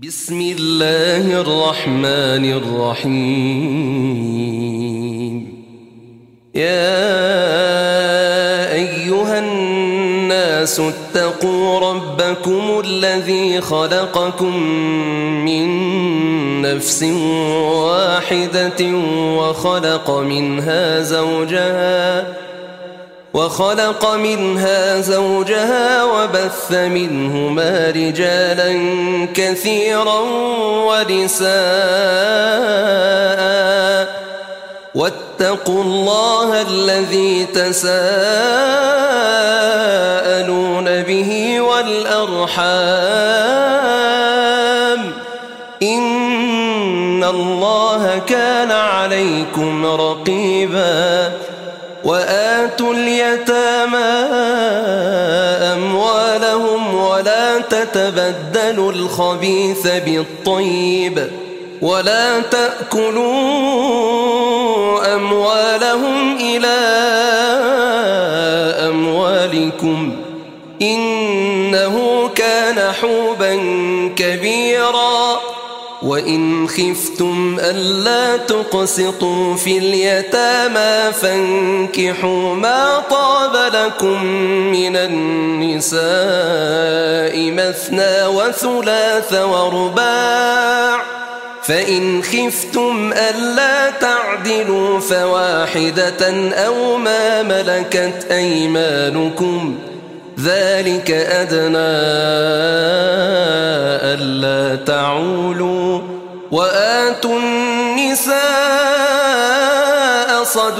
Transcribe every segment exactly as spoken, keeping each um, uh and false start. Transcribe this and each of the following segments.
بسم الله الرحمن الرحيم. يا أيها الناس اتقوا ربكم الذي خلقكم من نفس واحدة وخلق منها زوجها وخلق منها زوجها وبث منهما رجالا كثيرا ونساء واتقوا الله الذي تساءلون به والأرحام إن الله كان عليكم رقيبا. وآتوا اليتامى أموالهم ولا تتبدلوا الخبيث بالطيب ولا تأكلوا أموالهم إلى أموالكم إنه كان حوبا كبيرا. وإن خفتم ألا تقسطوا في اليتامى فانكحوا ما طاب لكم من النساء مثنى وثلاث ورباع، فإن خفتم ألا تعدلوا فواحدة أو ما ملكت أيمانكم ذلك أدنى ألا تعولوا. وآتوا النساء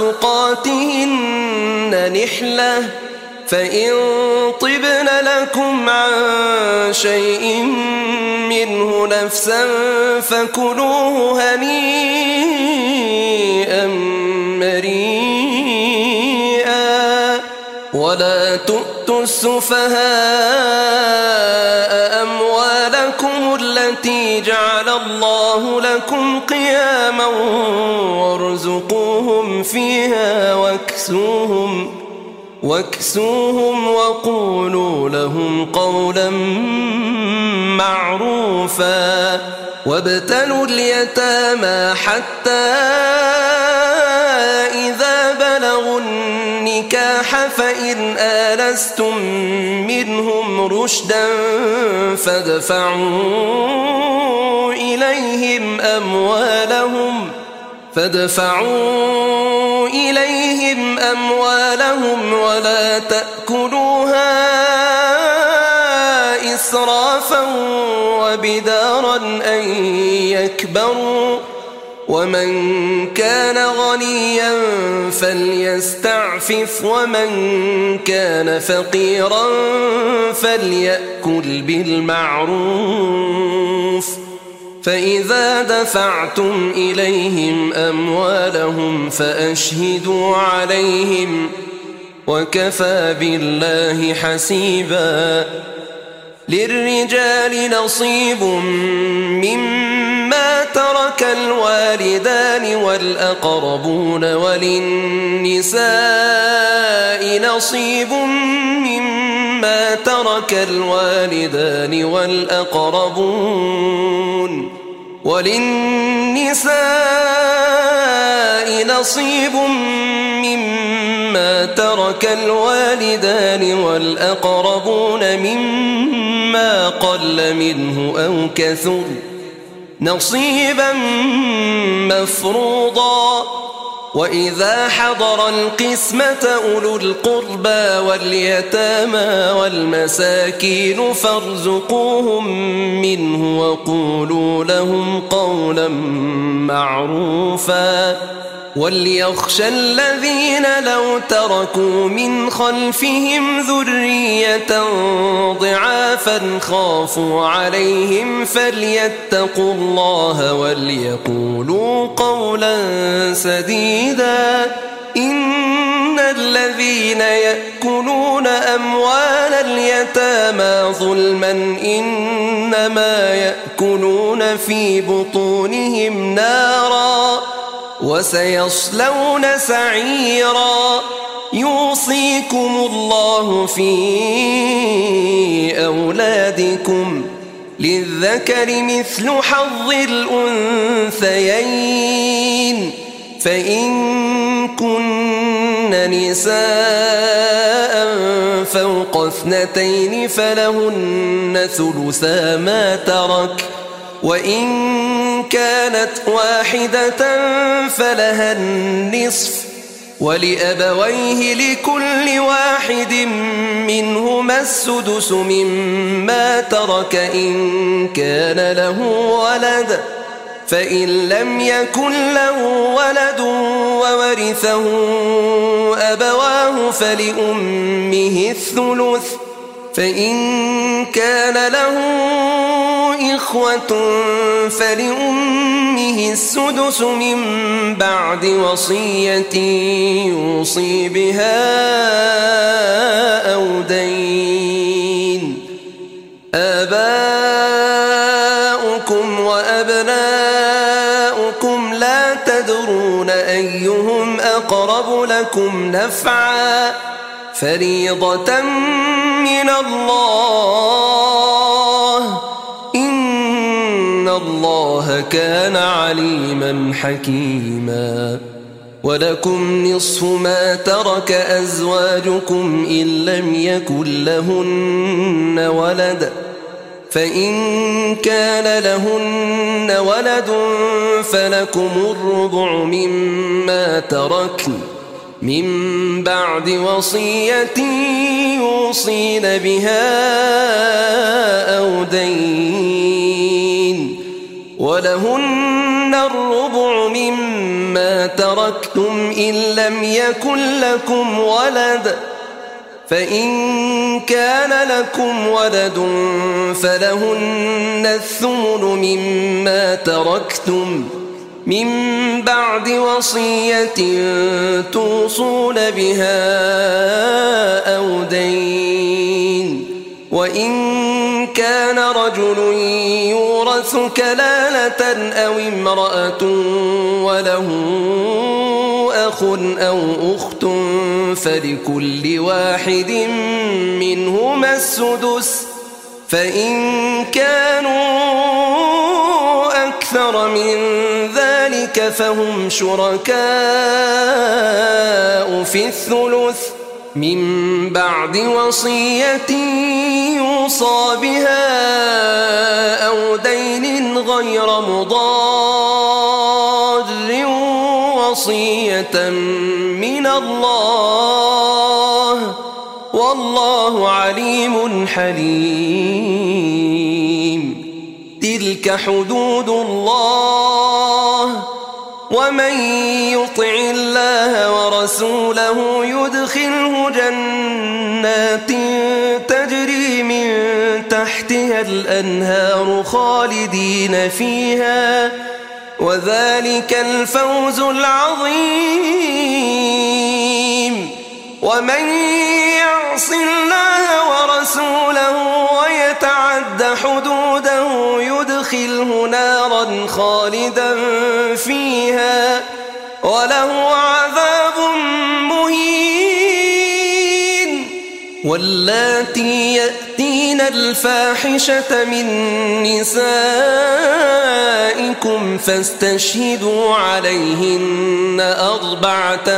صدقاتهن نحلة فإن طبن لكم عن شيء منه نفسا فكلوه هنيئا مريئا. ولا تؤتوا السفهاء أموالكم التي جعل الله لكم قياما وارزقوهم فيها واكسوهم واكسوهم وقولوا لهم قولا معروفا. وابتلوا اليتامى حتى إذا بلغوا النكاح فإن آنستم منهم رشدا فادفعوا إليهم أموالهم فادفعوا إليهم أموالهم ولا تأكلوها إسرافا وبدارا أن يكبروا. ومن كان غنيا فليستعفف ومن كان فقيرا فليأكل بالمعروف. فإذا دفعتم إليهم أموالهم فأشهدوا عليهم وكفى بالله حسيبا. للرجال نصيب مما ترك الوالدان والأقربون وللنساء نصيب مما ترك الوالدان والأقربون وللنساء نصيب مما ترك الوالدان والأقربون مما قل منه أو كثر نصيبا مفروضا. وإذا حضر القسمة أولو القربى واليتامى والمساكين فارزقوهم منه وقولوا لهم قولا معروفا. وليخشى الذين لو تركوا من خلفهم ذرية ضعافا خافوا عليهم فليتقوا الله وليقولوا قولا سديدا. إن الذين يأكلون أموال اليتامى ظلما إنما يأكلون في بطونهم نارا وسيصلون سعيرا. يوصيكم الله في أولادكم للذكر مثل حظ الأنثيين فإن كن نساء فوق اثنتين فلهن ثلثا ما ترك وإن كانت واحدة فلها النصف ولأبويه لكل واحد منهما السدس مما ترك إن كان له ولد فإن لم يكن له ولد وورثه أبواه فلأمه الثلث فإن كان له إخوة فلأمه السدس من بعد وصية يوصي بها أو دين آباؤكم وأبناؤكم لا تدرون أيهم أقرب لكم نفعا فريضة من الله إن الله كان عليما حكيما ولكم نصف ما ترك أزواجكم إن لم يكن لهن ولد فإن كان لهن ولد فلكم الربع مما تركن من بعد وصية يوصين بها أو دين ولهن الربع مما تركتم إن لم يكن لكم ولد فإن كان لكم ولد فلهن الثمن مما تركتم من بعد وصية توصون بها أو دين وإن كان رجل يورث كلالة أو امرأة وله أخ أو أخت فلكل واحد منهما السدس فإن كانوا أكثر من ذلك فهم شركاء في الثلث من بعد وصية يوصى بها أو دين غير مضار وصية من الله والله عليم حليم تلك حدود الله ومن يطع الله ورسوله يدخله جنات تجري من تحتها الأنهار خالدين فيها وذلك الفوز العظيم ومن يعص الله ورسوله ويتعد حدوده يدخله نارا خالدا فيها وله عذاب مهين واللاتي يأتين الفاحشة من نسائكم فاستشهدوا عليهن أربعة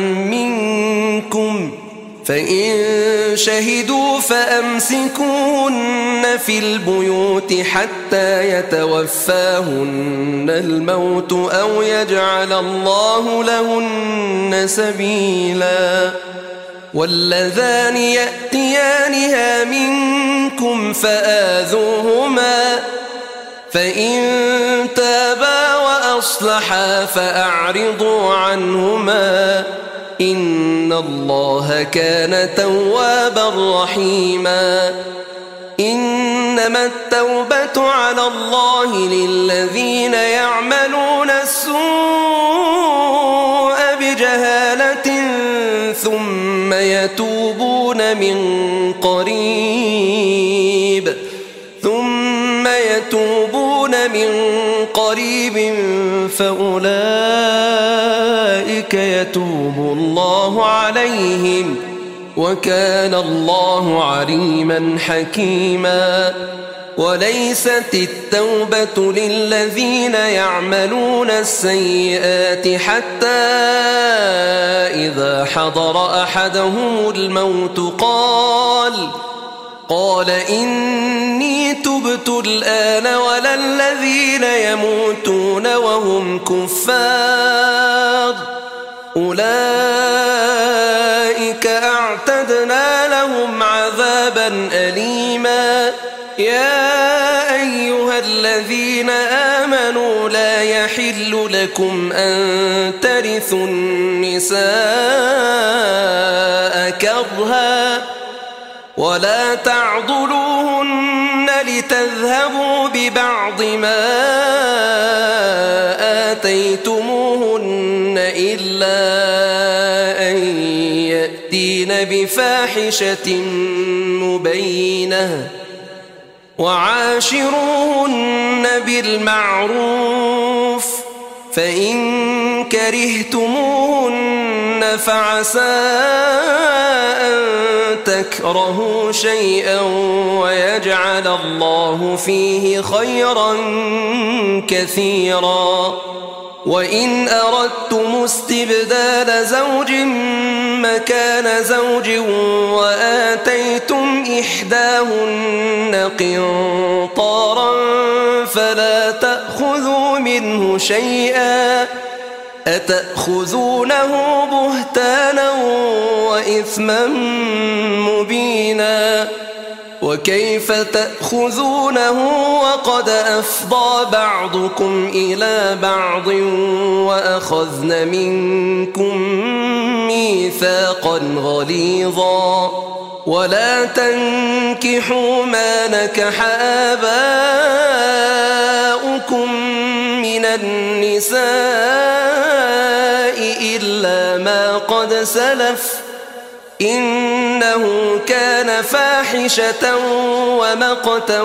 منكم فإن شهدوا فأمسكوهن في البيوت حتى يتوفاهن الموت أو يجعل الله لهن سبيلا واللذان يأتيانها منكم فآذوهما فإن تابا وأصلحا فأعرضوا عنهما إن الله كان توابا رحيما إنما التوبة على الله للذين يعملون السوء بجهالة ثم يتوبون من قريب ثم يتوبون من قريب فأولئك يتوب الله عليهم وكان الله عليما حكيما وليست التوبة للذين يعملون السيئات حتى إذا حضر أحدهم الموت قال قال إني تبت الآن ولا الذين يموتون وهم كفار أولئك أعتدنا لهم عذابا أليما يا أيها الذين آمنوا لا يحل لكم أن ترثوا النساء كرها ولا تعضلوهن لتذهبوا ببعض ما آتيتموهن إلا أن يأتين بفاحشة مبينة وعاشروهن بالمعروف فإن كرهتموهن فعسى أن تكرهوا شيئا ويجعل الله فيه خيرا كثيرا وإن أردتم استبدال زوج مكان زوج وآتيتم إحداهن قنطارا فلا تأخذوا منه شيئا أتأخذونه بهتانا وإثما مبينا وكيف تأخذونه وقد أفضى بعضكم إلى بعض وأخذن منكم ميثاقا غليظا ولا تنكحوا ما نكح آباؤكم من النساء إلا ما قد سلف إنه كان فاحشة ومقتا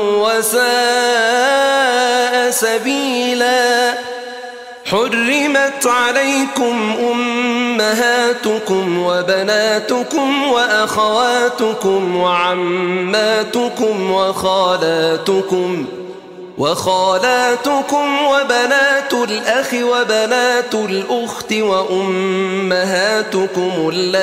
وساء سبيلا حرمت عليكم أمهاتكم وبناتكم وأخواتكم وعماتكم وخالاتكم وخالاتكم وبنات الأخ وبنات الأخت وأمهاتكم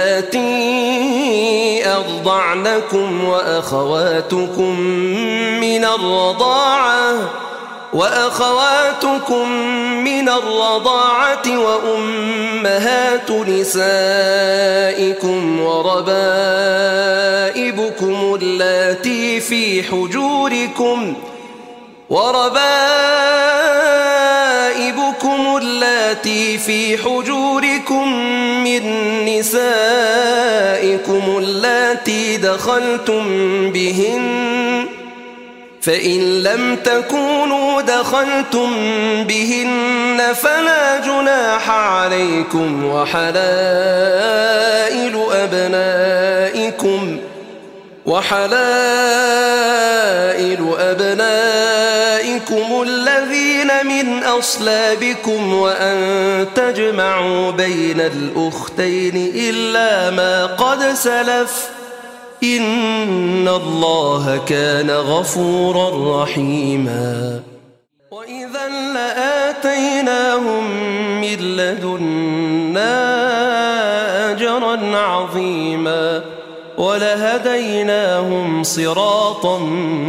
اللاتي أرضعنكم وأخواتكم من الرضاعة وأخواتكم من الرضاعة وأمهات نسائكم وربائبكم اللاتي في حجوركم وربائبكم اللاتي في حجوركم من نسائكم اللاتي دخلتم بهن فإن لم تكونوا دخلتم بهن فلا جناح عليكم وحلائل أبنائكم وحلائل أبنائكم الذين من أصلابكم وأن تجمعوا بين الأختين إلا ما قد سلف إن الله كان غفورا رحيما وإذا لآتيناهم من لدنا أجرا عظيما ولهديناهم صراطا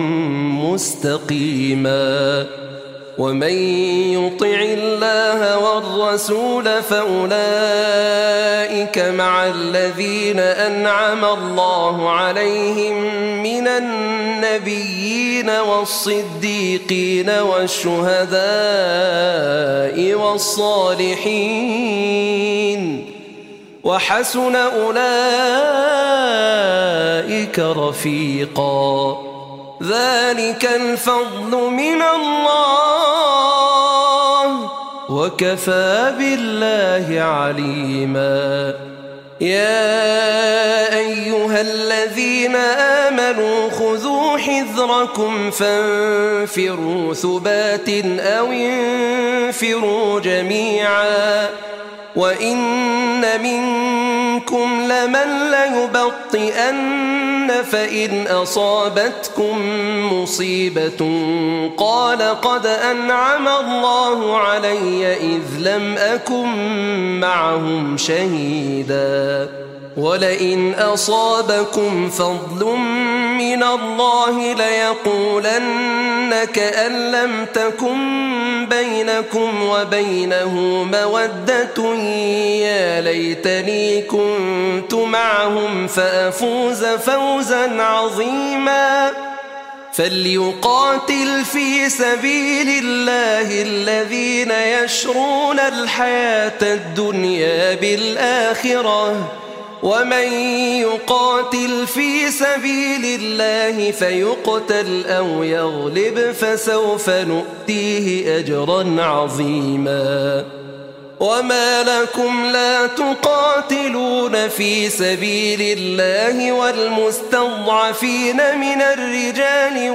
مستقيما ومن يطع الله والرسول فأولئك مع الذين أنعم الله عليهم من النبيين والصديقين والشهداء والصالحين وحسن أولئك رفيقا ذلك الفضل من الله وكفى بالله عليما يا أيها الذين آمنوا خذوا حذركم فانفروا ثبات أو انفروا جميعا وإن منكم لمن ليبطئن فإن أصابتكم مصيبة قال قد أنعم الله علي إذ لم أكن معهم شهيدا ولئن أصابكم فضل من الله ليقولن كأن لم تكن بينكم وبينه مودة يا ليتني كنت معهم فأفوز فوزا عظيما فليقاتل في سبيل الله الذين يشرون الحياة الدنيا بالآخرة ومن يقاتل في سبيل الله فيقتل أو يغلب فسوف نؤتيه أجرا عظيما وما لكم لا تقاتلون في سبيل الله والمستضعفين من الرجال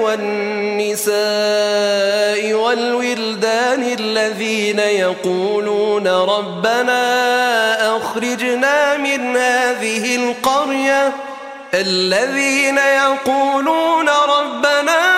والنساء والولدان الذين يقولون ربنا أخرجنا من هذه القرية الذين يقولون ربنا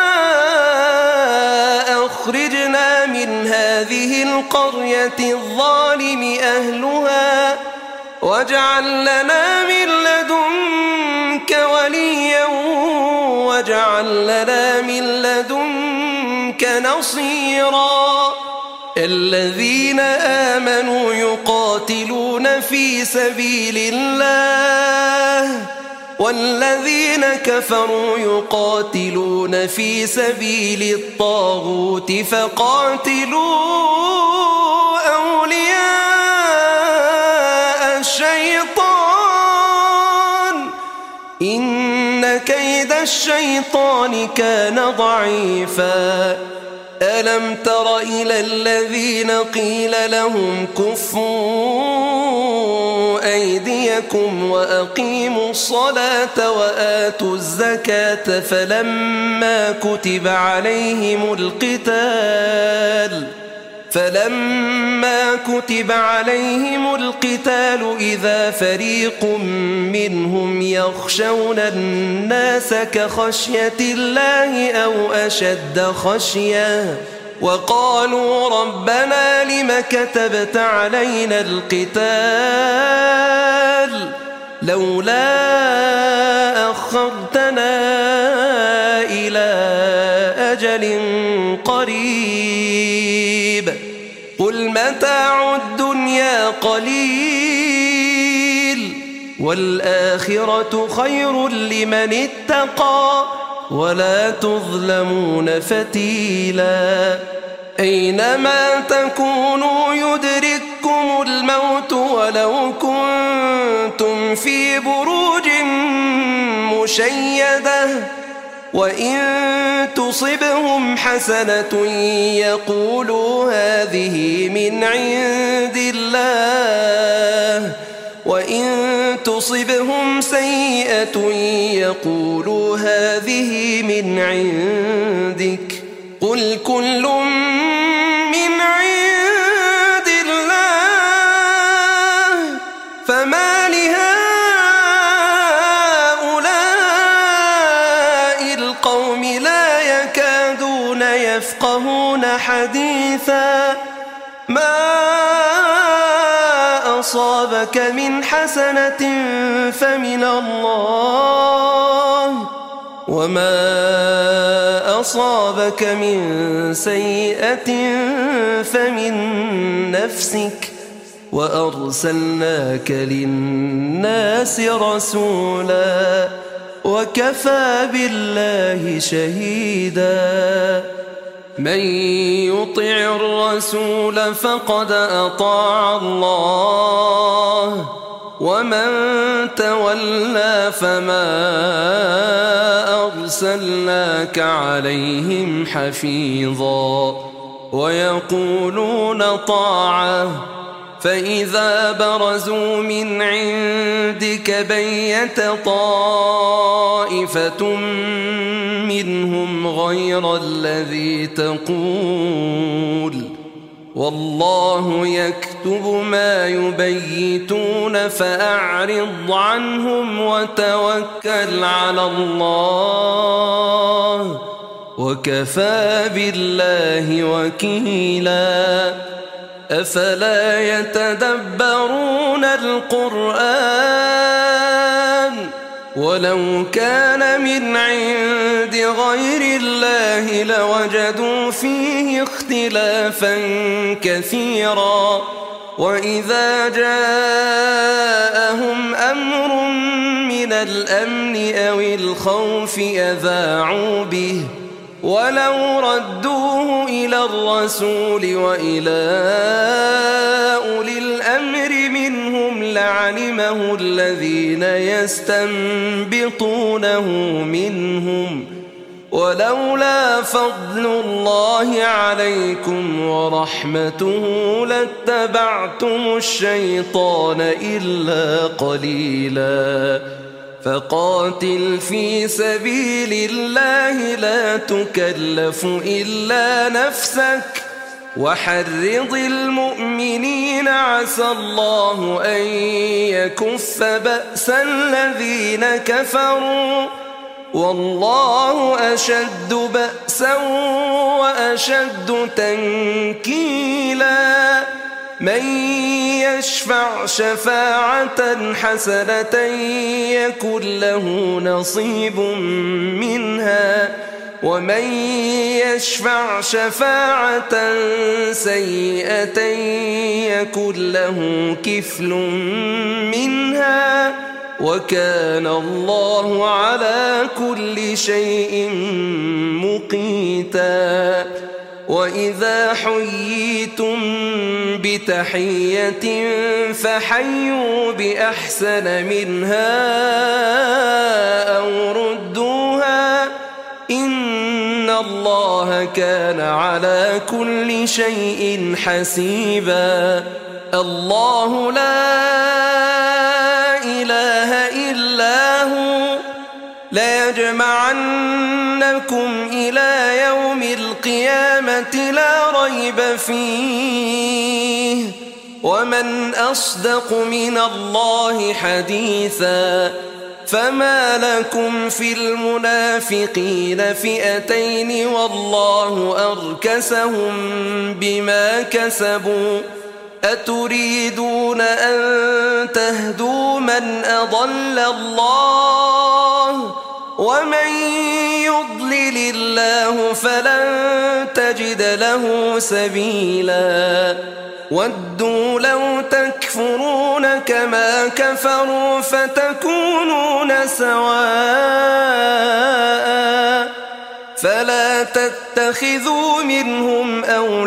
أخرجنا من هذه القرية الظالم أهلها واجعل لنا من لدنك وليا واجعل لنا من لدنك نصيرا الذين آمنوا يقاتلون في سبيل الله والذين كفروا يقاتلون في سبيل الطاغوت فقاتلوا أولياء الشيطان إن كيد الشيطان كان ضعيفا ألم تر إلى الذين قيل لهم كفوا أيديكم وأقيموا الصلاة وآتوا الزكاة فلما كتب عليهم القتال فلما كتب عليهم القتال إذا فريق منهم يخشون الناس كخشية الله أو أشد خشية وقالوا ربنا لم كتبت علينا القتال لولا أخرتنا إلى أجل قريب قل متاع الدنيا قليل والآخرة خير لمن اتقى ولا تظلمون فتيلا أينما تكونوا يدرككم الموت ولو كنتم في بروج مشيدة وإن تصبهم حسنة يقولوا هذه من عند الله وإن تصبهم سيئة يقولوا هذه من عندك قل كل من عند الله فما لهؤلاء القوم لا يكادون يفقهون حديثا ما أصابك من حسنة فمن الله وما أصابك من سيئة فمن نفسك وأرسلناك للناس رسولا وكفى بالله شهيدا من يطع الرسول فقد أطاع الله ومن تولى فما أرسلناك عليهم حفيظا ويقولون طاعة فإذا برزوا من عندك بيت طائفة منهم غير الذي تقول والله يكتب ما يبيتون فأعرض عنهم وتوكل على الله وكفى بالله وكيلا أفلا يتدبرون القرآن ولو كان من عند غير الله لوجدوا فيه اختلافا كثيرا وإذا جاءهم أمر من الأمن أو الخوف أذاعوا به ولو ردوه إلى الرسول وإلى أولي الأمر منهم لعلمه الذين يستنبطونه منهم ولولا فضل الله عليكم ورحمته لاتبعتم الشيطان إلا قليلا فقاتل في سبيل الله لا تكلف إلا نفسك وحرض المؤمنين عسى الله أن يكف بأس الذين كفروا والله أشد بأسا وأشد تنكيلا من يشفع شفاعة حسنة يكن له نصيب منها ومن يشفع شفاعة سيئة يكن له كفل منها وكان الله على كل شيء مقيتا وإذا حييتم بتحية فحيوا بأحسن منها أو ردوها إن الله كان على كل شيء حسيبا الله لا إله إلا هو ليجمعنكم إلى يوم القيامة لا ريب فيه ومن أصدق من الله حديثا فما لكم في المنافقين فئتين والله أركسهم بما كسبوا أتريدون أن تهدوا من أضل الله ومن يضلل الله فلن تجد له سبيلا ودوا لو تكفرون كما كفروا فتكونون سواء فلا تتخذوا منهم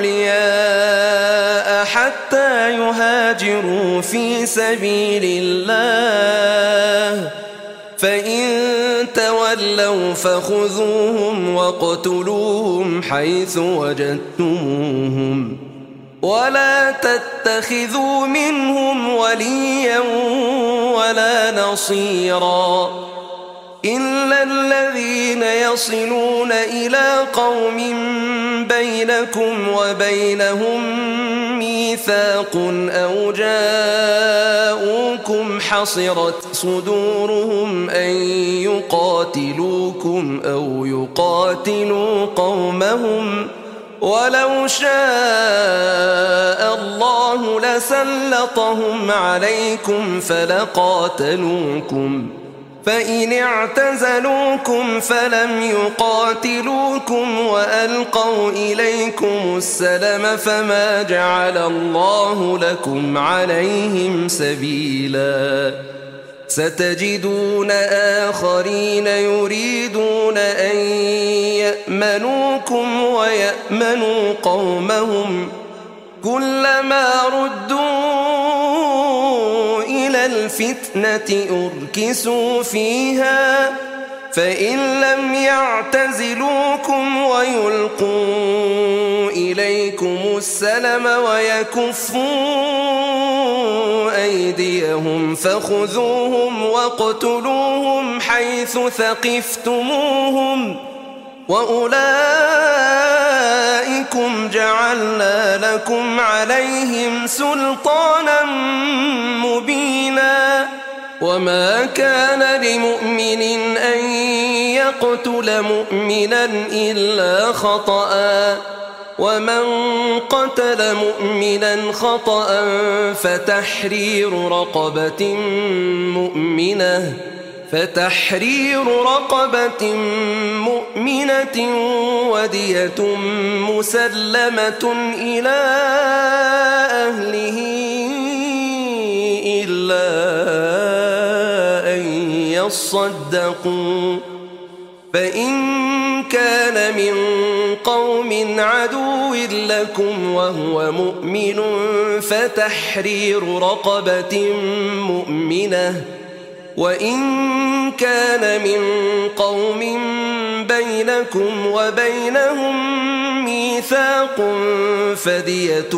أولياء حتى يهاجروا في سبيل الله فإن تولوا فخذوهم واقتلوهم حيث وجدتموهم ولا تتخذوا منهم وليا ولا نصيرا إلا الذين يصلون إلى قوم بينكم وبينهم ميثاق أو جاءوكم حصرت صدورهم أن يقاتلوكم أو يقاتلوا قومهم ولو شاء الله لسلطهم عليكم فلقاتلوكم فإن اعتزلوكم فلم يقاتلوكم وألقوا إليكم السلم فما جعل الله لكم عليهم سبيلا ستجدون آخرين يريدون أن يأمنوكم ويأمنوا قومهم كلما ردوا إلى الفتنة أركسوا فيها فإن لم يعتزلوكم ويلقوا إليكم السلم ويكفوا أيديهم فخذوهم واقتلوهم حيث ثقفتموهم وأولئكم جعلنا لكم عليهم سلطانا مبينا وما كان لمؤمن أن يقتل مؤمنا إلا خطأ ومن قتل مؤمنا خطأ فتحرير رقبة مؤمنة فتحرير رقبة مؤمنة ودية مسلمة إلى أهله إلا أن يصدقوا فإن كان من قوم عدو لكم وهو مؤمن فتحرير رقبة مؤمنة وإن كان من قوم بينكم وبينهم ميثاق فدية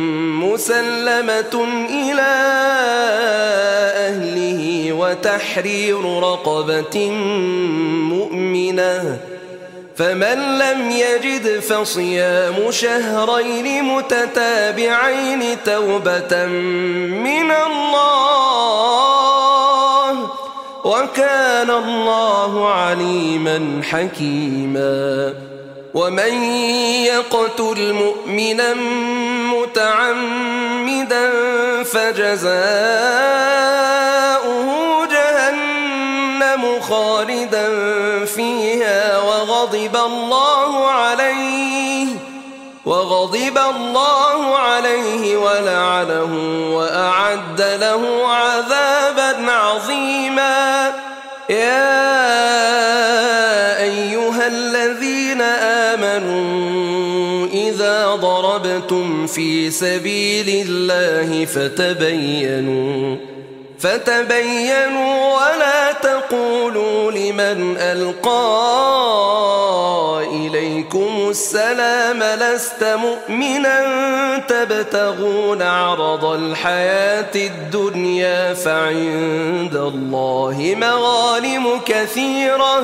مسلمة إلى أهله وتحرير رقبة مؤمنة فمن لم يجد فصيام شهرين متتابعين توبة من الله وكان الله عليما حكيما ومن يقتل مؤمنا متعمدا فجزاؤه جهنم خالدا فيها وغضب الله عليه وغضب الله عليه ولعنه وأعد له عذابا عظيما يا أيها الذين آمنوا إذا ضربتم في سبيل الله فتبينوا فتبينوا ولا تقولوا لمن ألقى إليكم السلام لست مؤمنا تبتغون عرض الحياة الدنيا فعند الله مغانم كثيرة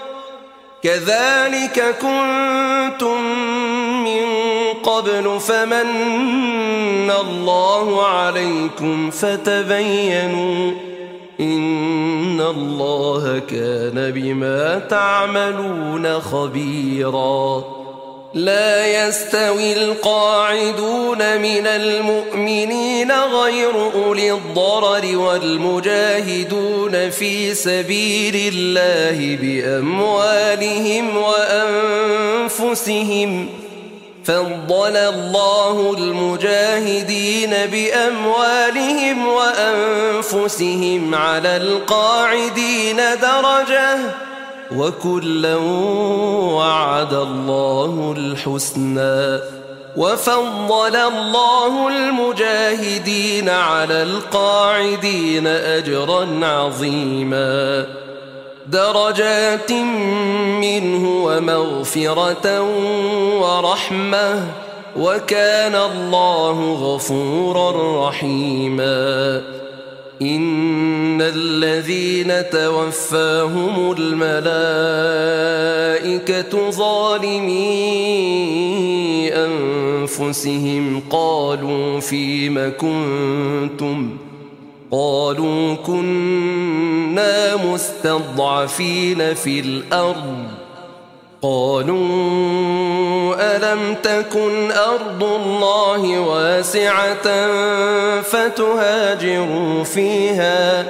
كذلك كنتم من قبل فمن الله عليكم فتبينوا إن الله كان بما تعملون خبيرا لا يستوي القاعدون من المؤمنين غير أولي الضرر والمجاهدون في سبيل الله بأموالهم وأنفسهم فضل الله المجاهدين بأموالهم وأنفسهم على القاعدين درجة وكلا وعد الله الحسنى وفضل الله المجاهدين على القاعدين أجرا عظيما درجات منه ومغفرة ورحمة وكان الله غفورا رحيما إن الذين توفاهم الملائكة ظالمي أنفسهم قالوا فيم كنتم قالوا كنا مستضعفين في الأرض قالوا ألم تكن أرض الله واسعة فتهاجروا فيها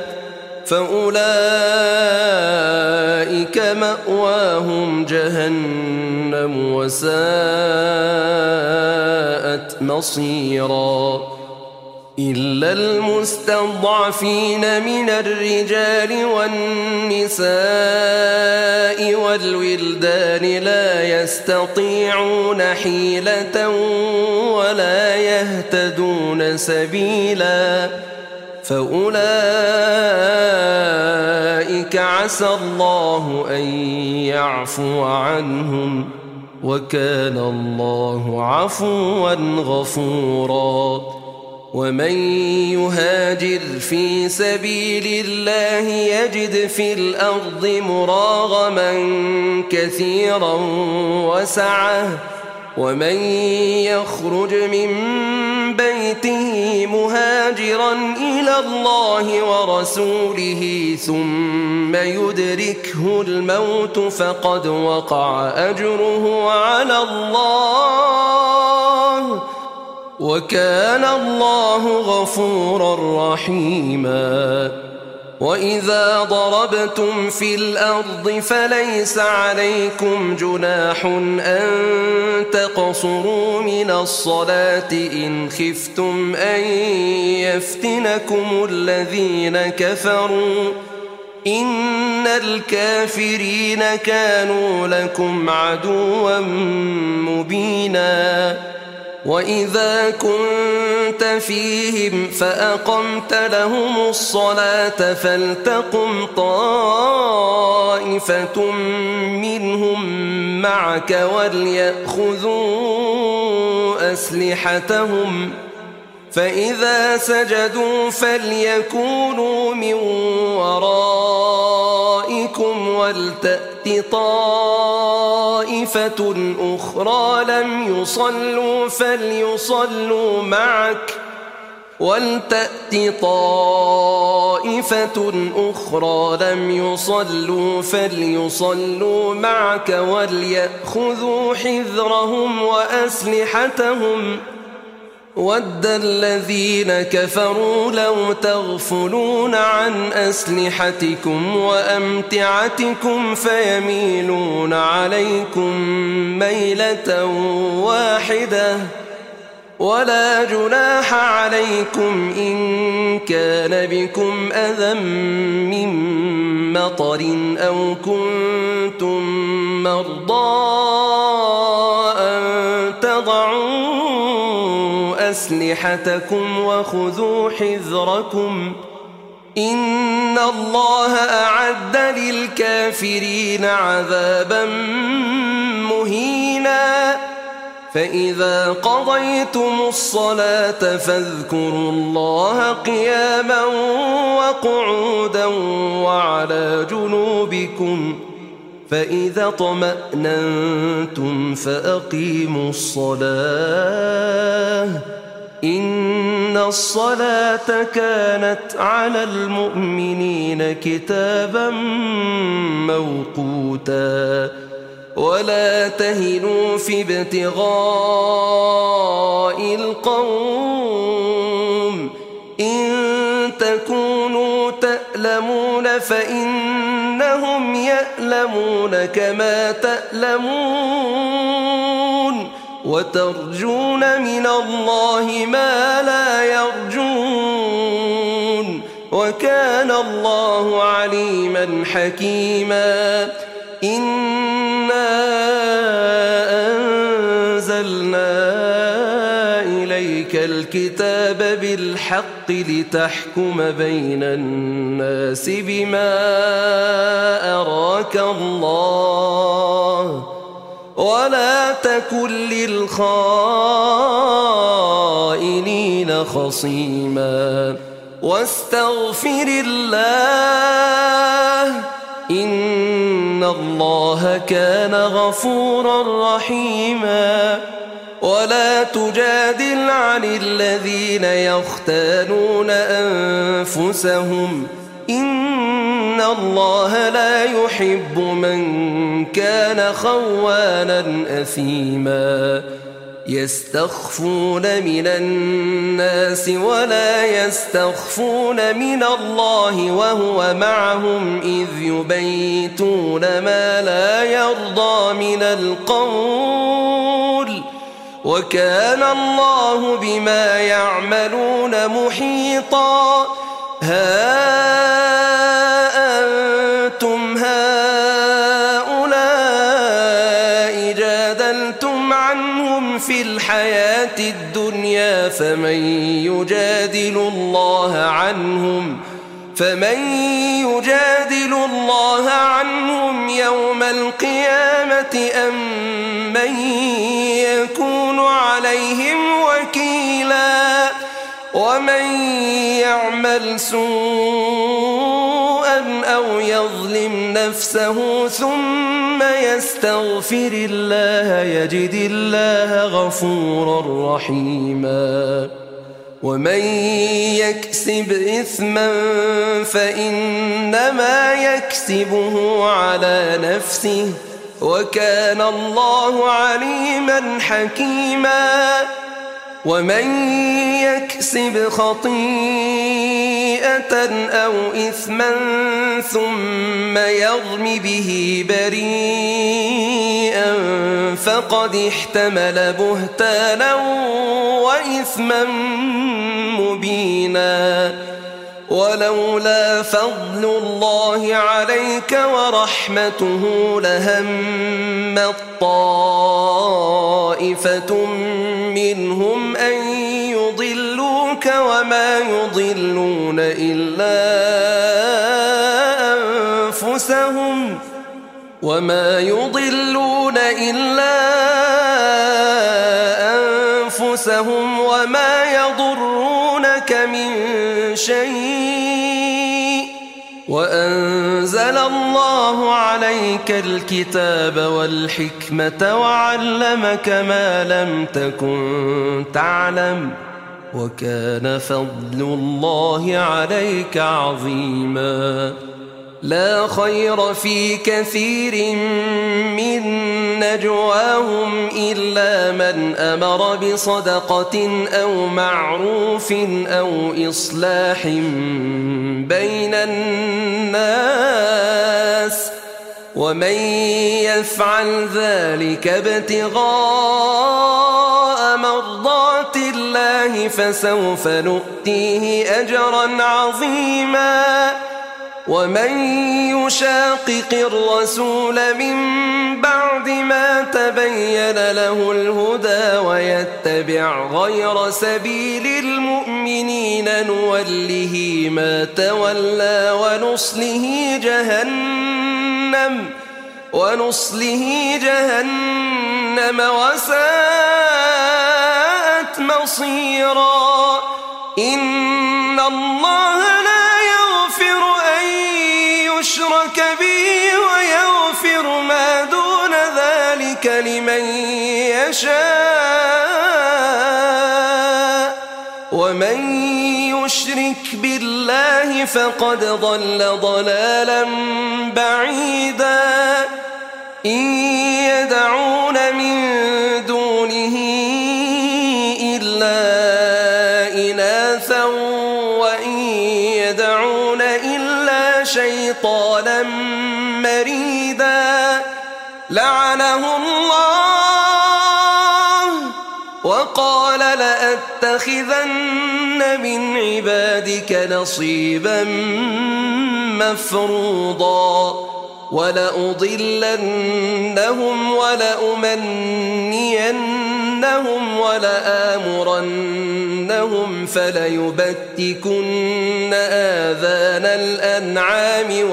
فأولئك مأواهم جهنم وساءت مصيرا إلا المستضعفين من الرجال والنساء والولدان لا يستطيعون حيلة ولا يهتدون سبيلا فأولئك عسى الله أن يعفو عنهم وكان الله عفوا غفورا ومن يهاجر في سبيل الله يجد في الأرض مراغما كثيرا وسعة ومن يخرج من بيته مهاجرا إلى الله ورسوله ثم يدركه الموت فقد وقع أجره على الله وكان الله غفورا رحيما. وإذا ضربتم في الأرض فليس عليكم جناح أن تقصروا من الصلاة إن خفتم أن يفتنكم الذين كفروا إن الكافرين كانوا لكم عدوا مبينا. وإذا كنت فيهم فأقمت لهم الصلاة فلتقم طائفة منهم معك وليأخذوا أسلحتهم فإذا سجدوا فليكونوا من ورائكم ولتأت طائفة أخرى لم يصلوا فليصلوا معك ولتأت طائفة أخرى لم يصلوا فليصلوا معك وليأخذوا حذرهم وأسلحتهم ود الذين كفروا لو تغفلون عن أسلحتكم وأمتعتكم فيميلون عليكم ميلة واحدة ولا جناح عليكم إن كان بكم أذى من مطر أو كنتم مرضى أن تضعوا أسلحتكم وخذوا حذركم إن الله أعد للكافرين عذابا مهينا. فإذا قضيتم الصلاة فاذكروا الله قياما وقعودا وعلى جنوبكم فإذا اطمأننتم فأقيموا الصلاة إن الصلاة كانت على المؤمنين كتابا موقوتا. ولا تهنوا في ابتغاء القوم إن تكونوا تألمون فإنهم يألمون كما تألمون وترجون من الله ما لا يرجون وكان الله عليما حكيما. إنا أنزلنا إليك الكتاب بالحق لتحكم بين الناس بما أراك الله ولا تكن للخائنين خصيما واستغفر الله إن الله كان غفورا رحيما. ولا تجادل عن الذين يختانون أنفسهم إن الله لا يحب من كان خوانا أثيما. يستخفون من الناس ولا يستخفون من الله وهو معهم إذ يبيتون ما لا يرضى من القول وكان الله بما يعملون محيطا. ها أنتم هؤلاء جادلتم عنهم في الحياة الدنيا فمن يجادل الله عنهم فمن يجادل الله عنهم يوم القيامة أم من يكون عليهم وكيلا. ومن يعمل سوءا ظلما أو يظلم نفسه ثم يستغفر الله يجد الله غفورا رحيما ومن يكسب إثما فإنما يكسبه على نفسه وكان الله عليما حكيما ومن يكسب خطيئة أو إثما ثم يرم به بريئا فقد احتمل بهتانا وإثما مبينا ولولا فضل الله عليك ورحمته لهمت طائفة منهم أن يضلوك وما يضلون إلا أنفسهم وما يضلون إلا أنفسهم وما يضرونك من شيء وأنزل الله عليك الكتاب والحكمة وعلمك ما لم تكن تعلم وكان فضل الله عليك عظيما لا خير في كثير من نجواهم إلا من أمر بصدقة أو معروف أو إصلاح بين الناس ومن يفعل ذلك ابتغاء مرضات الله فسوف نؤتيه أجرا عظيما ومن يشاقق الرسول من بعد ما تبين له الهدى ويتبع غير سبيل المؤمنين نوله ما تولى ونصله جهنم ونصله جهنم وساءت مصيرا إن الله لا يغفر أن يشرك به ويغفر ما دون ذلك لمن يشاء ومن يشرك بالله فقد ضل ضلالا بعيدا إن يدعون من دونه إلا إناثا وإن يدعون إلا شيطانا مريدا لعنه الله وقال لأتخذن من عبادك نصيبا مفروضا ولأضلنهم ولأمنينهم ولآمرنهم فليبتكن آذان الأنعام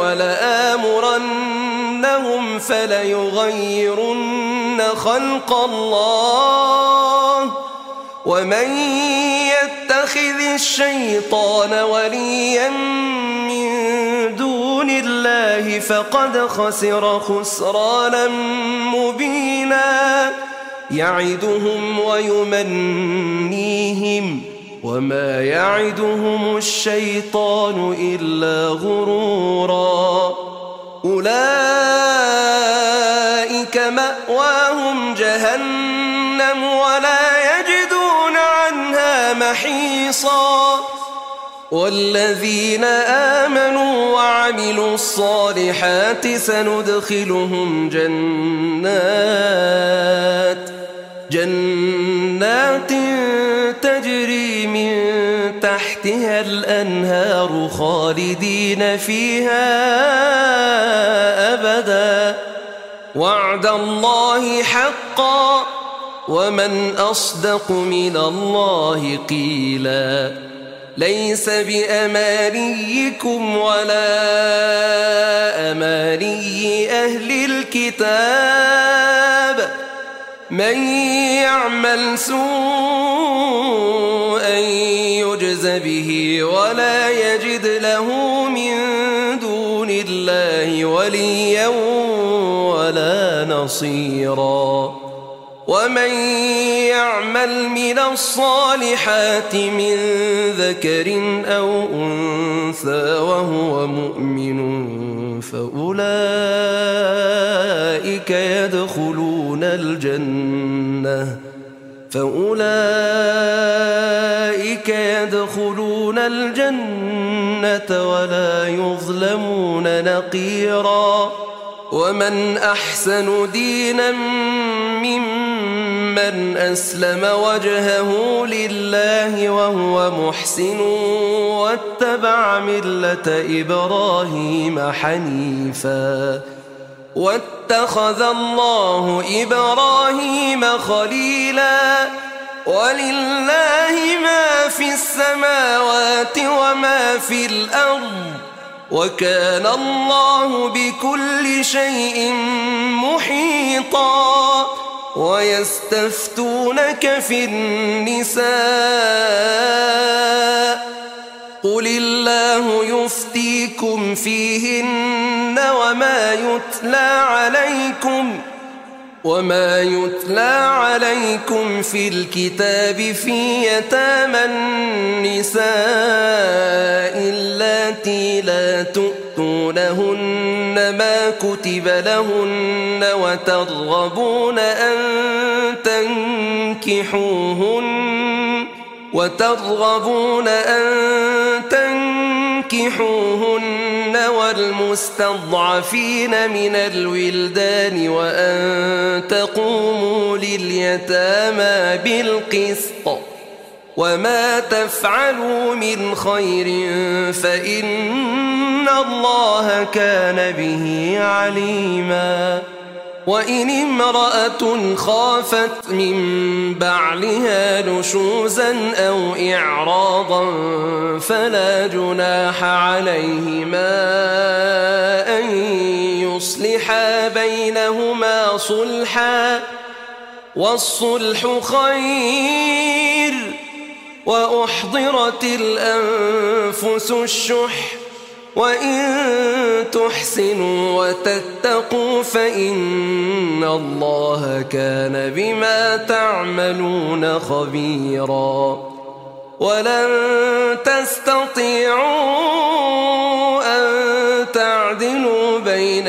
ولآمرنهم فليغيرن خلق الله ومن يتخذ الشيطان وليا من دون الله فقد خسر خسرانا مبينا يعدهم ويمنيهم وما يعدهم الشيطان إلا غرورا أولئك مأواهم جهنم ولا يجدون عنها محيصا والذين آمنوا وعملوا الصالحات سندخلهم جنات جنات تجري من تحتها الأنهار خالدين فيها أبدا وعد الله حقا ومن أصدق من الله قيلا ليس بأمانيكم ولا أماني أهل الكتاب من يعمل سوءا يجز به ولا يجد له من دون الله وليا ولا نصيرا ومن يعمل من الصالحات من ذكر أو أنثى وهو مؤمن فأولئك يدخلون الجنة فأولئك يدخلون الجنة ولا يظلمون نقيرا ومن أحسن دينا ممن أسلم وجهه لله وهو محسن واتبع ملة إبراهيم حنيفا واتخذ الله إبراهيم خليلا ولله ما في السماوات وما في الأرض وكان الله بكل شيء محيطا ويستفتونك في النساء قل الله يفتيكم فيهن وما يتلى عليكم وما يتلى عليكم في الكتاب في يتامى النساء اللاتي لا تؤتونهن ما كتب لهن وترغبون أن تنكحوهن وترغبون أن تنكحوهن والمستضعفين من الولدان وأن تقوموا لليتامى بالقسط وما تفعلوا من خير فإن الله كان به عليما وإن امرأة خافت من بعلها نشوزا أو إعراضا فلا جناح عليهما أن يصلحا بينهما صلحا والصلح خير وأحضرت الأنفس الشح وإن تحسنوا وتتقوا فإن الله كان بما تعملون خبيرا ولن تستطيعوا أن تعدلوا بين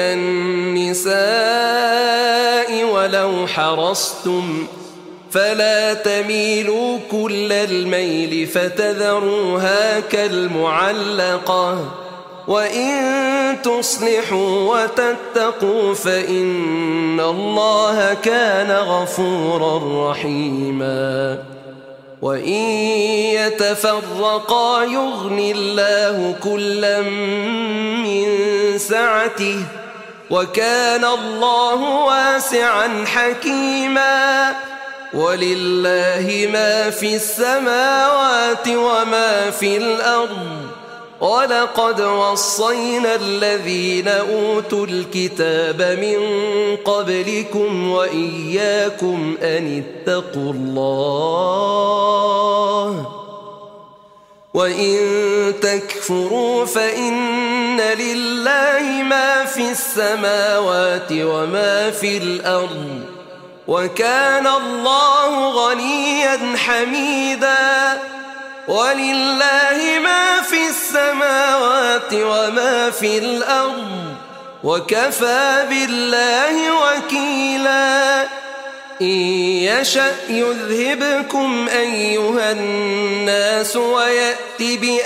النساء ولو حرصتم فلا تميلوا كل الميل فتذروها كالمعلقة وإن تصلحوا وتتقوا فإن الله كان غفورا رحيما وإن يتفرقا يغن الله كلا من سعته وكان الله واسعا حكيما ولله ما في السماوات وما في الأرض ولقد وصينا الذين أوتوا الكتاب من قبلكم وإياكم أن اتقوا الله وإن تكفروا فإن لله ما في السماوات وما في الأرض وكان الله غنيا حميدا ولله ما في السماوات وما في الأرض وكفى بالله وكيلا إن يشأ يذهبكم أيها الناس ويأت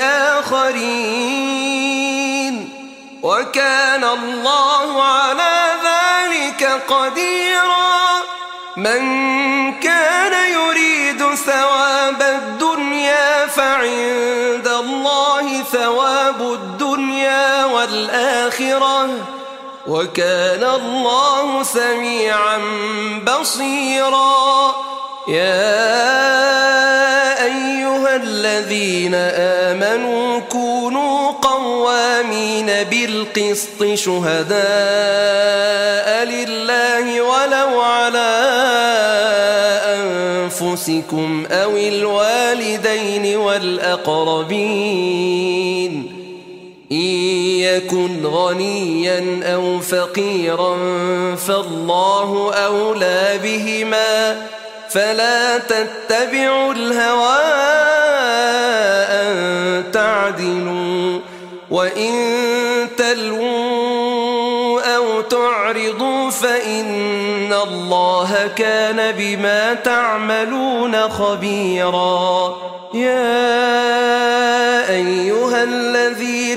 بآخرين وكان الله على ذلك قديرا من كان يريد ثواب الدنيا فعند الله ثواب الدنيا والآخرة وكان الله سميعا بصيرا يا أيها الذين آمنوا كونوا قوامين بالقسط شهداء لله ولو على أنفسكم أو الوالدين والأقربين إن يكن غنيا أو فقيرا فالله أولى بهما فلا تتبعوا الهوى أن تعدلوا وإن تلووا أو تعرضوا فإن الله كان بما تعملون خبيرا. يا أيها الذين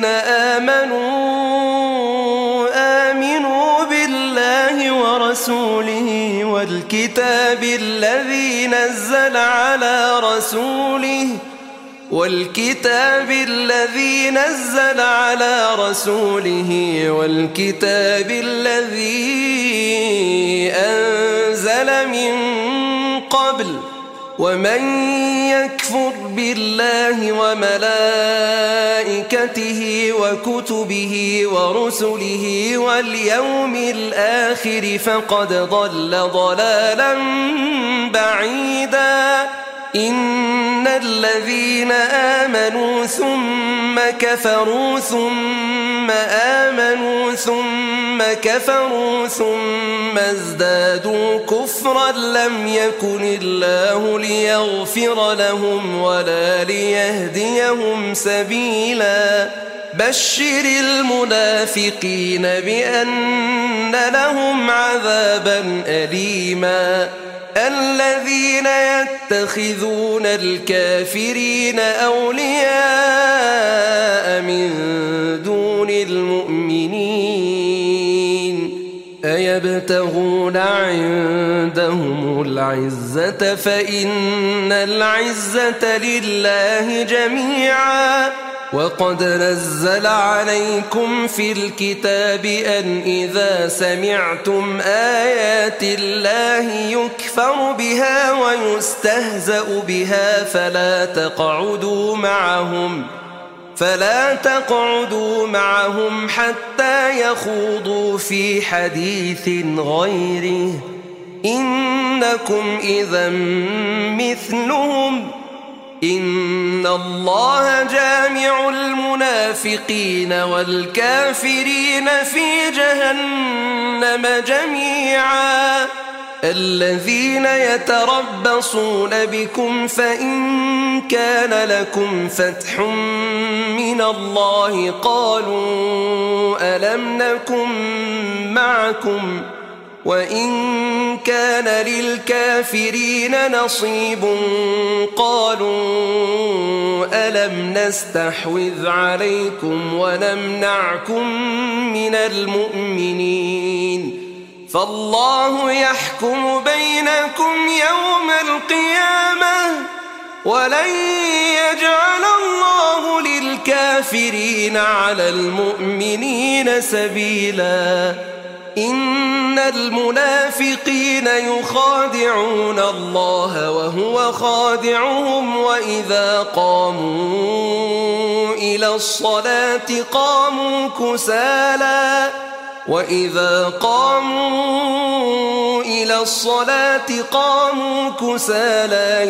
آمنوا آمنوا بالله ورسوله والكتاب الذي نزل على رسوله والكتاب الذي نزل على رسوله والكتاب الذي أنزل من قبل ومن يكفر بالله وملائكته وكتبه ورسله واليوم الآخر فقد ضل ضلالا بعيدا. إن الذين آمنوا ثم كفروا ثم آمنوا ثم كفروا ثم ازدادوا كفرا لم يكن الله ليغفر لهم ولا ليهديهم سبيلا. بشر المنافقين بأن لهم عذابا أليما. الذين يتخذون الكافرين أولياء من دون المؤمنين أيبتغون عندهم العزة فإن العزة لله جميعا. وقد نزل عليكم في الكتاب أن إذا سمعتم آيات الله يكفر بها ويستهزأ بها فلا تقعدوا معهم فلا تقعدوا معهم حتى يخوضوا في حديث غيره إنكم إذا مثلهم. إن الله جامع المنافقين والكافرين في جهنم جميعا. الذين يتربصون بكم فإن كان لكم فتح من الله قالوا ألم نكن معكم وإن كان للكافرين نصيب قالوا ألم نستحوذ عليكم ونمنعكم من المؤمنين فالله يحكم بينكم يوم القيامة ولن يجعل الله للكافرين على المؤمنين سبيلا. إن المنافقين يخادعون الله وهو خادعهم وإذا قاموا إلى الصلاة قاموا كسالى وإذا قاموا إلى الصلاة قاموا كسالى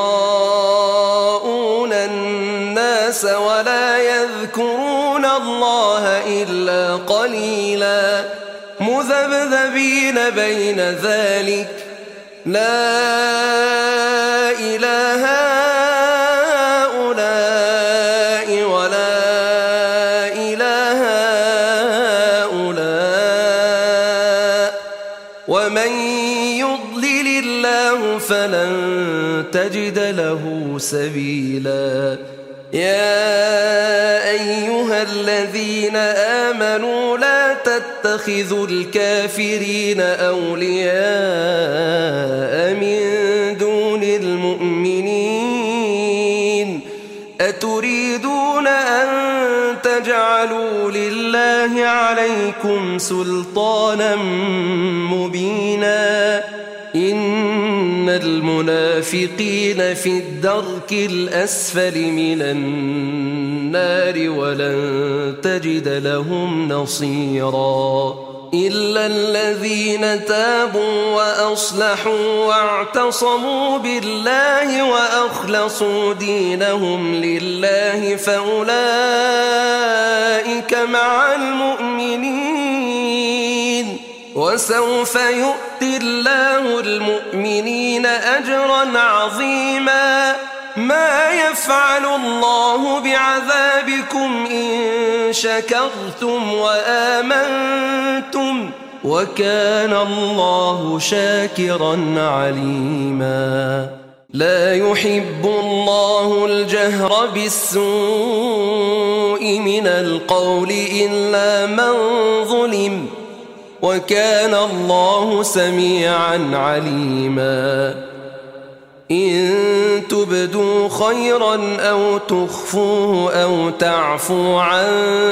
يراءون الناس ولا يذكرون الله إلا قليلا. مذبذبين بين ذلك لا إله هؤلاء ولا إله هؤلاء ومن يضلل الله فلن تجد له سبيلا. يا أيها الذين آمنوا لا تتخذوا الكافرين أولياء من دون المؤمنين أتريدون أن تجعلوا لله عليكم سلطانا مبينا. إن المنافقين في الدرك الأسفل من النار ولن تجد لهم نصيرا. إلا الذين تابوا وأصلحوا واعتصموا بالله وأخلصوا دينهم لله فأولئك مع المؤمنين وسوف يؤتي الله المؤمنين أجرا عظيما ما يفعل الله بعذابكم إن شكرتم وآمنتم وكان الله شاكرا عليما لا يحب الله الجهر بالسوء من القول إلا من ظلم وكان الله سميعا عليما إن تبدوا خيرا أو تخفوه أو تعفو عن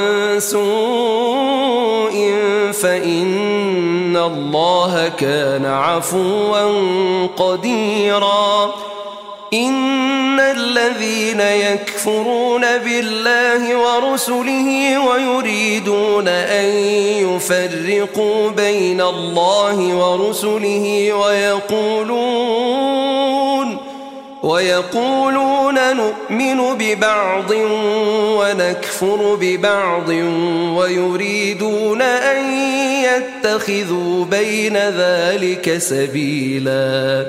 سوء فإن الله كان عفوا قديرا إن الذين يكفرون بالله ورسله ويريدون أن يفرقوا بين الله ورسله ويقولون ويقولون نؤمن ببعض ونكفر ببعض ويريدون أن يتخذوا بين ذلك سبيلا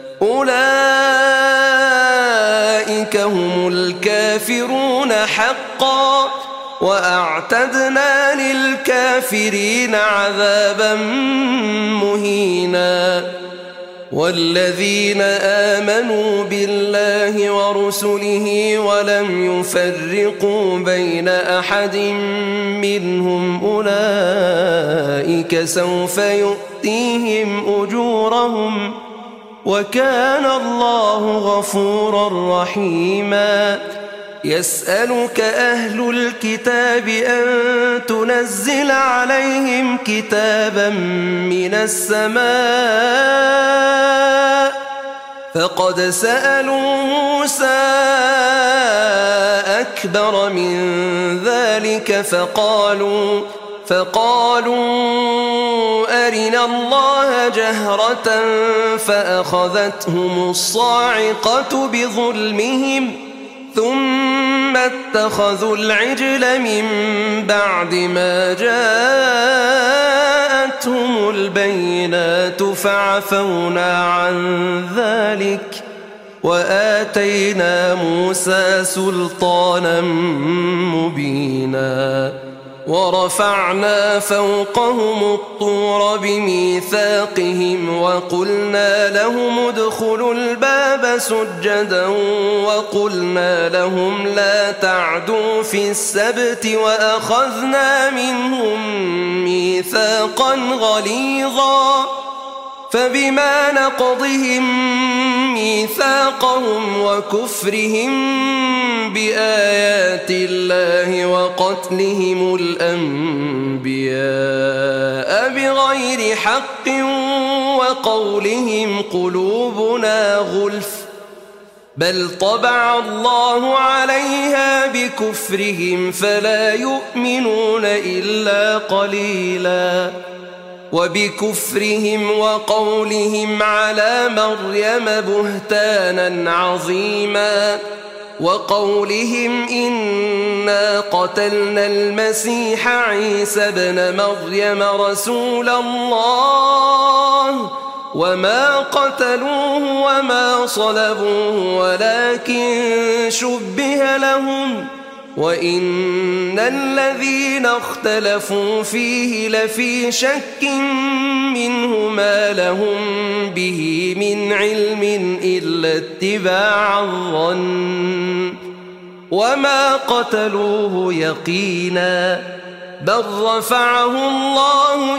أولئك هم الكافرون حقا وأعتدنا للكافرين عذابا مهينا والذين آمنوا بالله ورسله ولم يفرقوا بين أحد منهم أولئك سوف يؤتيهم أجورهم وكان الله غفورا رحيما يسألك أهل الكتاب أن تنزل عليهم كتابا من السماء فقد سألوا موسى أكبر من ذلك فقالوا فقالوا أرنا الله جهرة فأخذتهم الصاعقة بظلمهم ثم اتخذوا العجل من بعد ما جاءتهم البينات فعفونا عن ذلك وآتينا موسى سلطانا مبينا ورفعنا فوقهم الطور بميثاقهم وقلنا لهم ادخلوا الباب سجدا وقلنا لهم لا تعدوا في السبت وأخذنا منهم ميثاقا غليظا فبما نقضهم ميثاقهم وكفرهم بآيات الله وقتلهم الأنبياء بغير حق وقولهم قلوبنا غلف بل طبع الله عليها بكفرهم فلا يؤمنون إلا قليلا وبكفرهم وقولهم على مريم بهتانا عظيما وقولهم إنا قتلنا المسيح عيسى ابن مريم رسول الله وما قتلوه وما صلبوه ولكن شبه لهم وإن الذين اختلفوا فيه لفي شك منه ما لهم به من علم إلا اتباع الظن وما قتلوه يقينا بل رفعه الله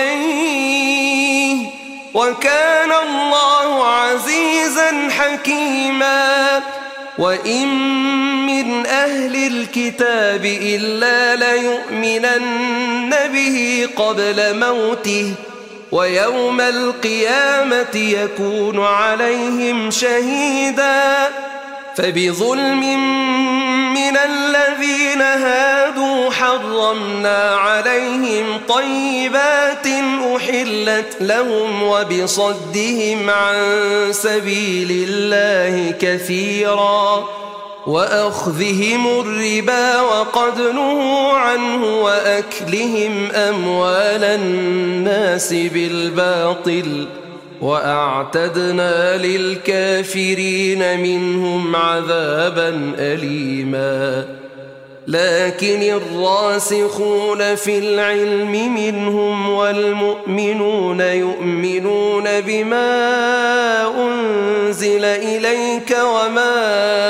إليه وكان الله عزيزا حكيما وإن من أهل الكتاب إلا ليؤمنن به قبل موته ويوم القيامة يكون عليهم شهيدا فبظلم من الذين هادوا حرمنا عليهم طيبات أحلت لهم وبصدهم عن سبيل الله كثيرا وأخذهم الربا وقد نهوا عنه وأكلهم أموال الناس بالباطل وأعتدنا للكافرين منهم عذابا أليما لكن الراسخون في العلم منهم والمؤمنون يؤمنون بما أنزل إليك وما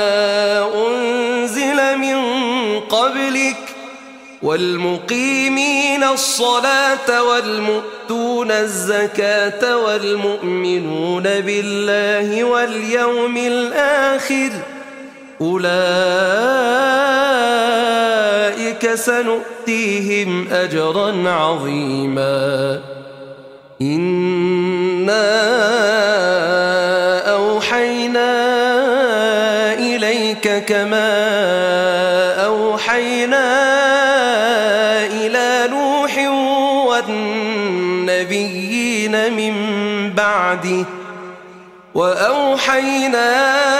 أنزل من قبلك والمقيمين الصلاة والمؤتون الزكاة والمؤمنون بالله واليوم الآخر أولئك سنؤتيهم أجرا عظيما إنا أوحينا إليك كما أوحينا إلى نوح والنبيين من بعده وأوحينا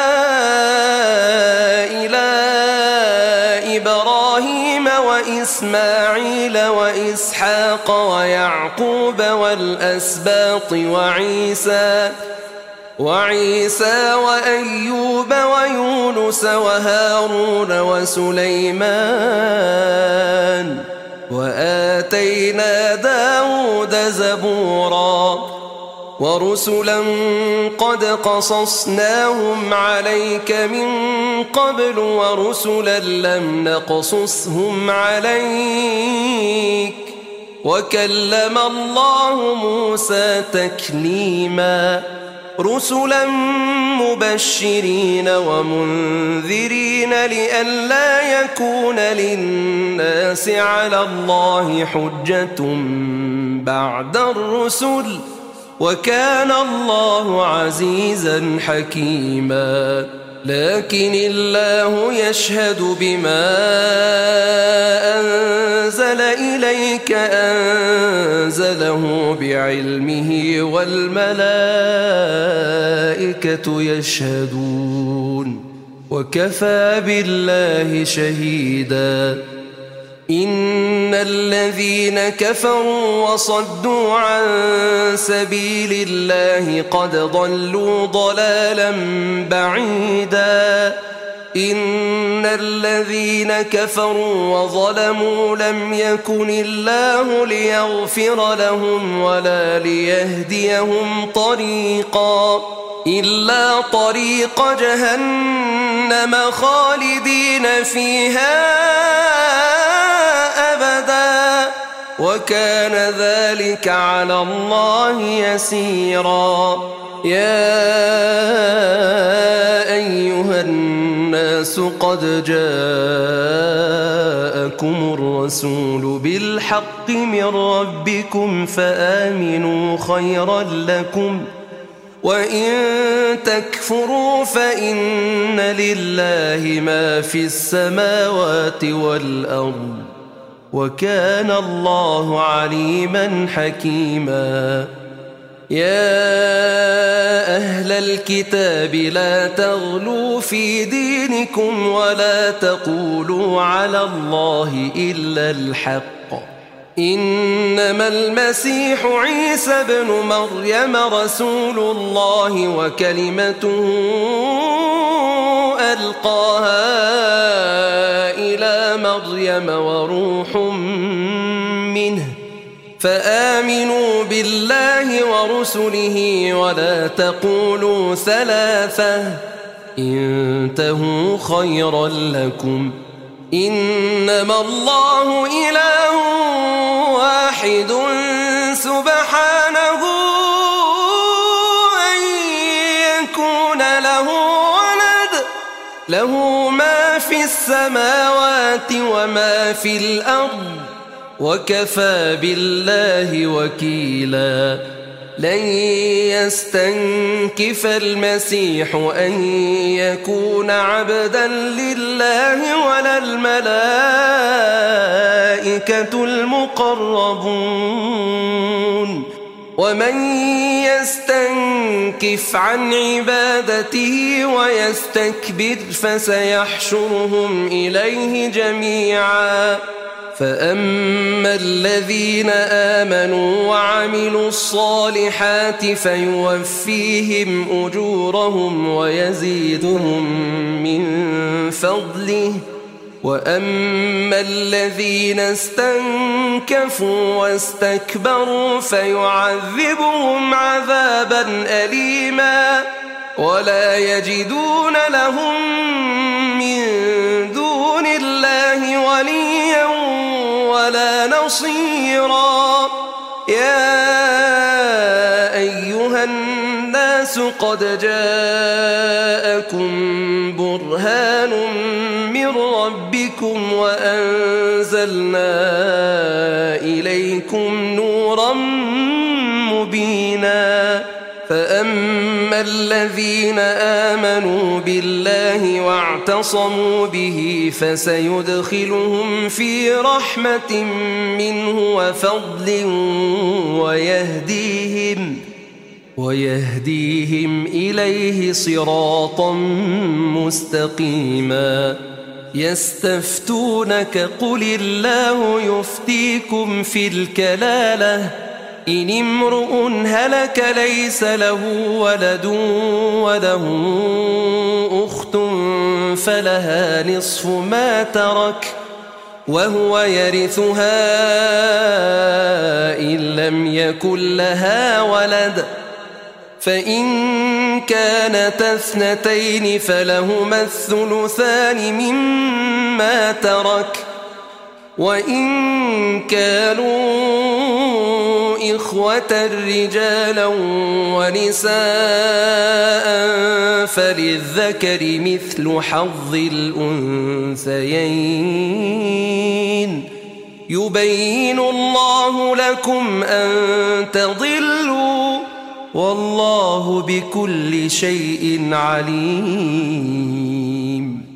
إلى إبراهيم وإسماعيل وإسحاق ويعقوب والأسباط وعيسى وعيسى وأيوب ويونس وهارون وسليمان وآتينا داود زبورا ورسلا قد قصصناهم عليك من قبل ورسلا لم نقصصهم عليك وكلم الله موسى تكليما رسلا مبشرين ومنذرين لئلا يكون للناس على الله حجة بعد الرسل وكان الله عزيزا حكيما لكن الله يشهد بما أنزل إليك أنزله بعلمه والملائكة يشهدون وكفى بالله شهيدا إن الذين كفروا وصدوا عن سبيل الله قد ضلوا ضلالا بعيدا إن الذين كفروا وظلموا لم يكن الله ليغفر لهم ولا ليهديهم طريقا إلا طريق جهنم خالدين فيها أبدا وكان ذلك على الله يسيرا يا أيها الناس قد جاءكم الرسول بالحق من ربكم فآمنوا خيرا لكم وإن تكفروا فإن لله ما في السماوات والأرض وكان الله عليما حكيما يا أهل الكتاب لا تغلوا في دينكم ولا تقولوا على الله إلا الحق إنما المسيح عيسى بن مريم رسول الله وكلمته ألقاها إلى مريم وروح منه فآمنوا بالله ورسله ولا تقولوا ثلاثة انتهوا خيرا لكم إنما الله إله واحد سبحانه أن يكون له ولد له ما في السماوات وما في الأرض وكفى بالله وكيلا لن يستنكف المسيح أن يكون عبدا لله ولا الملائكة المقربون ومن يستنكف عن عبادته ويستكبر فسيحشرهم إليه جميعا فأما الذين آمنوا وعملوا الصالحات فيوفيهم أجورهم ويزيدهم من فضله وأما الذين استنكفوا واستكبروا فيعذبهم عذابا أليما ولا يجدون لهم من دون الله وليا ولا نصيرا يا أيها الناس قد جاءكم برهان من ربكم وأنزلنا إليكم نورا مبينا فأما الذين آمنوا بالله واعتصموا به فسيدخلهم في رحمة منه وفضل ويهديهم ويهديهم إليه صراطا مستقيما يستفتونك قل الله يفتيكم في الكلالة إن امرؤ هلك ليس له ولد وله أخت فلها نصف ما ترك وهو يرثها إن لم يكن لها ولد فإن كانتا اثنتين فلهما الثلثان مما ترك وإن كانوا إخوة رجالا ونساء فللذكر مثل حظ الأنثيين يبين الله لكم أن تضلوا والله بكل شيء عليم